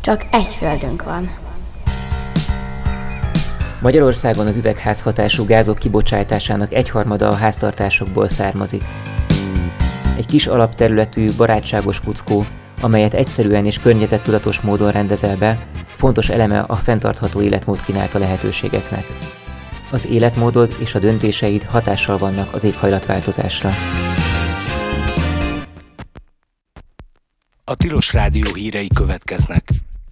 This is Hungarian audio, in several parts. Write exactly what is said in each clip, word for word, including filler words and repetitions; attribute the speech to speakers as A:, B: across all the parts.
A: Csak egy földünk van.
B: Magyarországon az üvegházhatású gázok kibocsátásának egyharmada a háztartásokból származik. Egy kis alapterületű, barátságos kuckó, amelyet egyszerűen és környezettudatos módon rendezel be, fontos eleme a fenntartható életmód kínálta lehetőségeknek. Az életmódod és a döntéseid hatással vannak az éghajlatváltozásra.
C: A Tilos Rádió hírei következnek.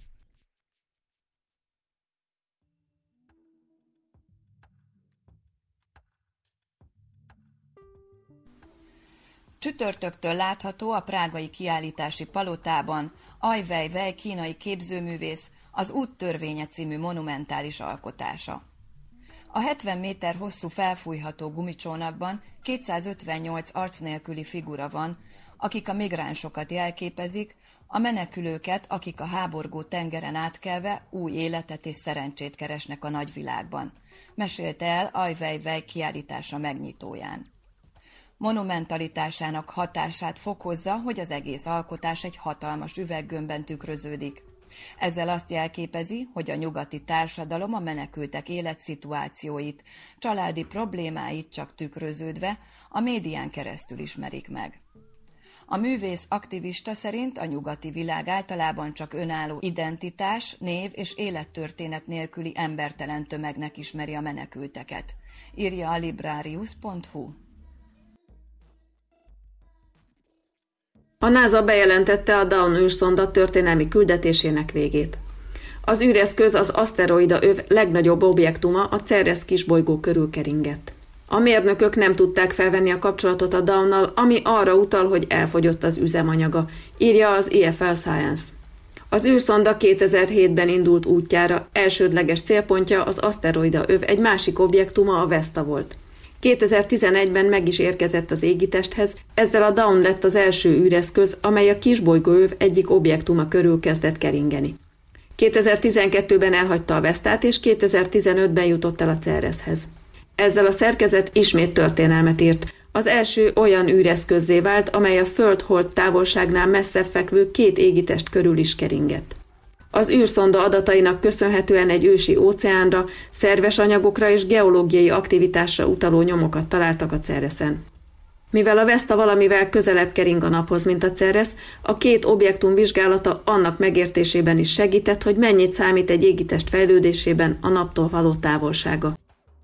D: Csütörtöktől látható a prágai kiállítási palotában Ai Weiwei kínai képzőművész az Úttörvénye című monumentális alkotása. A hetven méter hosszú felfújható gumicsónakban kétszázötvennyolc arc nélküli figura van, akik a migránsokat jelképezik, a menekülőket, akik a háborgó tengeren átkelve új életet és szerencsét keresnek a nagyvilágban, mesélte el Ai Weiwei kiállítása megnyitóján. Monumentalitásának hatását fokozza, hogy az egész alkotás egy hatalmas üveggömbben tükröződik. Ezzel azt jelképezi, hogy a nyugati társadalom a menekültek életszituációit, családi problémáit csak tükröződve a médián keresztül ismerik meg. A művész aktivista szerint a nyugati világ általában csak önálló identitás, név és élettörténet nélküli embertelen tömegnek ismeri a menekülteket, írja a librarius pont hu.
E: A NASA bejelentette a Dawn űrszonda történelmi küldetésének végét. Az űreszköz az aszteroida öv legnagyobb objektuma, a Ceres kisbolygó körül keringett. A mérnökök nem tudták felvenni a kapcsolatot a Dawnnal, ami arra utal, hogy elfogyott az üzemanyaga, írja az E F L Science. Az űrszonda kétezer-hétben indult útjára, elsődleges célpontja az aszteroida öv egy másik objektuma, a Vesta volt. kétezer-tizenegyben meg is érkezett az égitesthez, ezzel a Dawn lett az első űreszköz, amely a kisbolygóöv egyik objektuma körül kezdett keringeni. kétezer-tizenkettőben elhagyta a Vestát, és kétezer-tizenötben jutott el a Cereshez. Ezzel a szerkezet ismét történelmet írt. Az első olyan űreszközzé vált, amely a Föld-Hold távolságnál messzebb fekvő két égitest körül is keringett. Az űrszonda adatainak köszönhetően egy ősi óceánra, szerves anyagokra és geológiai aktivitásra utaló nyomokat találtak a Ceresen. Mivel a Vesta valamivel közelebb kering a naphoz, mint a Ceres, a két objektum vizsgálata annak megértésében is segített, hogy mennyit számít egy égitest fejlődésében a naptól való távolsága.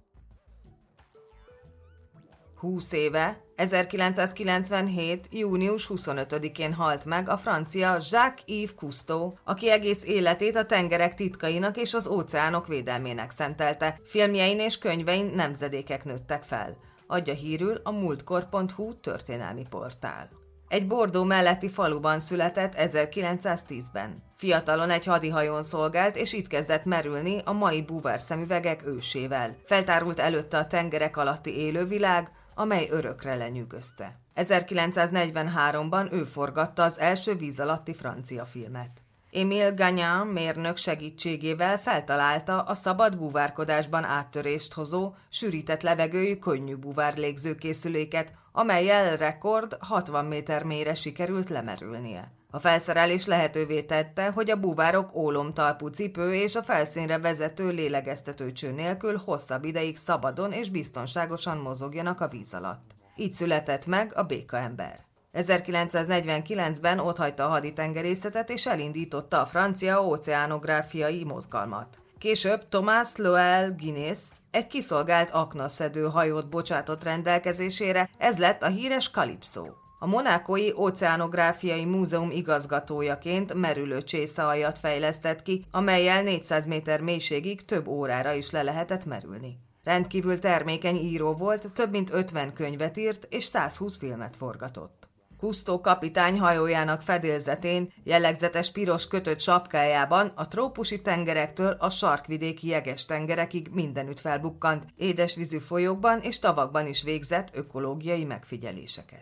F: húsz éve, ezerkilencszázkilencvenhét. június huszonötödikén halt meg a francia Jacques-Yves Cousteau, aki egész életét a tengerek titkainak és az óceánok védelmének szentelte. Filmjein és könyvein nemzedékek nőttek fel. Adja hírül a múltkor pont hu történelmi portál. Egy Bordeaux melletti faluban született ezerkilencszáztízben. Fiatalon egy hadihajón szolgált, és itt kezdett merülni a mai búvár szemüvegek ősével. Feltárult előtte a tengerek alatti élővilág, amely örökre lenyűgözte. ezerkilencszáznegyvenháromban ő forgatta az első víz alatti francia filmet. Émile Gagnan mérnök segítségével feltalálta a szabad búvárkodásban áttörést hozó, sűrített levegőjű könnyű búvár légzőkészüléket, amellyel rekord hatvan méter mélyre sikerült lemerülnie. A felszerelés lehetővé tette, hogy a búvárok ólomtalpú cipő és a felszínre vezető lélegeztetőcső nélkül hosszabb ideig szabadon és biztonságosan mozogjanak a víz alatt. Így született meg a békaember. ezerkilencszáznegyvenkilencben otthagyta a haditengerészetet és elindította a francia óceánográfiai mozgalmat. Később Thomas Loel Guinness egy kiszolgált aknaszedő hajót bocsátott rendelkezésére, ez lett a híres Calypso. A Monacói Óceánográfiai Múzeum igazgatójaként merülő csészealjat fejlesztett ki, amellyel négyszáz méter mélységig több órára is le lehetett merülni. Rendkívül termékeny író volt, több mint ötven könyvet írt és százhúsz filmet forgatott. Cousteau kapitány hajójának fedélzetén, jellegzetes piros kötött sapkájában a trópusi tengerektől a sarkvidéki jeges tengerekig mindenütt felbukkant, édesvízű folyókban és tavakban is végzett ökológiai megfigyeléseket.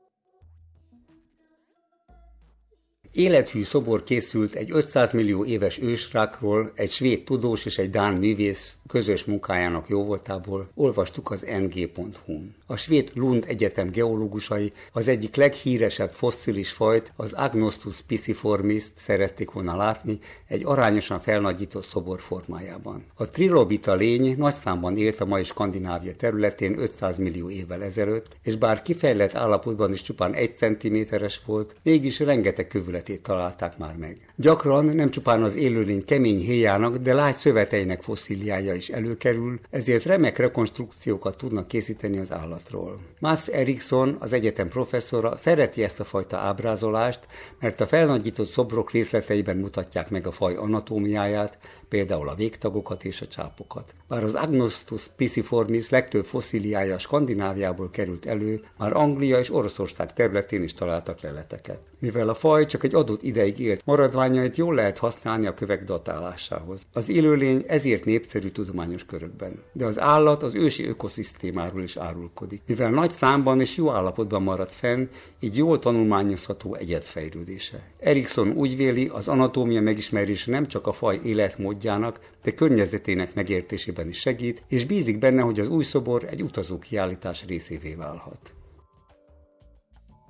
G: Élethű szobor készült egy ötszáz millió éves ősrákról, egy svéd tudós és egy dán művész közös munkájának jóvoltából, olvastuk az en gé pont hu-n. A svéd Lund Egyetem geológusai az egyik leghíresebb fosszilis fajt, az Agnostus pisciformis szerették volna látni egy arányosan felnagyított szobor formájában. A trilobita lény nagy számban élt a mai Skandinávia területén ötszáz millió évvel ezelőtt, és bár kifejlett állapotban is csupán egy centiméteres volt, mégis rengeteg kövületét találták már meg. Gyakran nem csupán az élőlény kemény héjának, de lágy szöveteinek fosszíliája is előkerül, ezért remek rekonstrukciókat tudnak készíteni az állatról. Mats Eriksson, az egyetem professzora, szereti ezt a fajta ábrázolást, mert a felnagyított szobrok részleteiben mutatják meg a faj anatómiáját, például a végtagokat és a csápokat. Bár az Agnostus pisciformis legtöbb fosszíliája Skandináviából került elő, már Anglia és Oroszország területén is találtak leleteket. Mivel a faj csak egy adott ideig élt, maradványait jól lehet használni a kövek datálásához. Az élőlény ezért népszerű tudományos körökben. De az állat az ősi ökoszisztémáról is árulkodik. Mivel nagy számban és jó állapotban maradt fenn, így jól tanulmányozható egyedfejlődése. Eriksson úgy véli, az anatómia megismerése nem csak a faj életmódjának, de környezetének megértésében is segít, és bízik benne, hogy az új szobor egy utazókiállítás részévé válhat.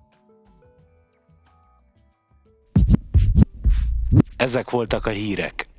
C: Ezek voltak a hírek.